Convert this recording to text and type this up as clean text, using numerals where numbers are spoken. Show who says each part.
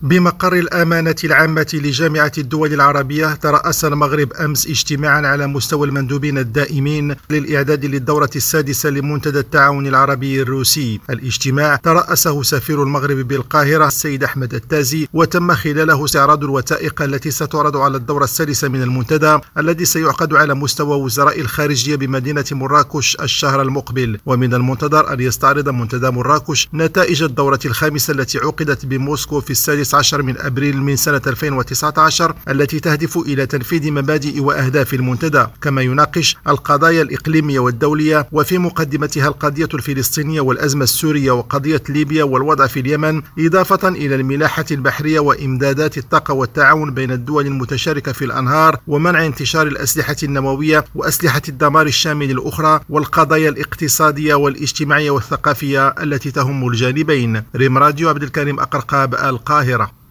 Speaker 1: بمقر الأمانة العامة لجامعة الدول العربية، ترأس المغرب أمس اجتماعا على مستوى المندوبين الدائمين للإعداد للدورة السادسة لمنتدى التعاون العربي الروسي. الاجتماع ترأسه سفير المغرب بالقاهرة السيد أحمد التازي، وتم خلاله استعراض الوثائق التي ستعرض على الدورة السادسة من المنتدى الذي سيعقد على مستوى وزراء الخارجية بمدينة مراكش الشهر المقبل. ومن المنتظر أن يستعرض منتدى مراكش نتائج الدورة الخامسة التي عقدت بموسكو في 16 من أبريل من سنة 2019 التي تهدف إلى تنفيذ مبادئ وأهداف المنتدى، كما يناقش القضايا الإقليمية والدولية، وفي مقدمتها القضية الفلسطينية والأزمة السورية وقضية ليبيا والوضع في اليمن، إضافة إلى الملاحة البحرية وإمدادات الطاقة والتعاون بين الدول المتشاركة في الأنهار ومنع انتشار الأسلحة النووية وأسلحة الدمار الشامل الأخرى، والقضايا الاقتصادية والاجتماعية والثقافية التي تهم الجانبين. ريم راديو، عبد الكريم أقرقاب، القاهرة.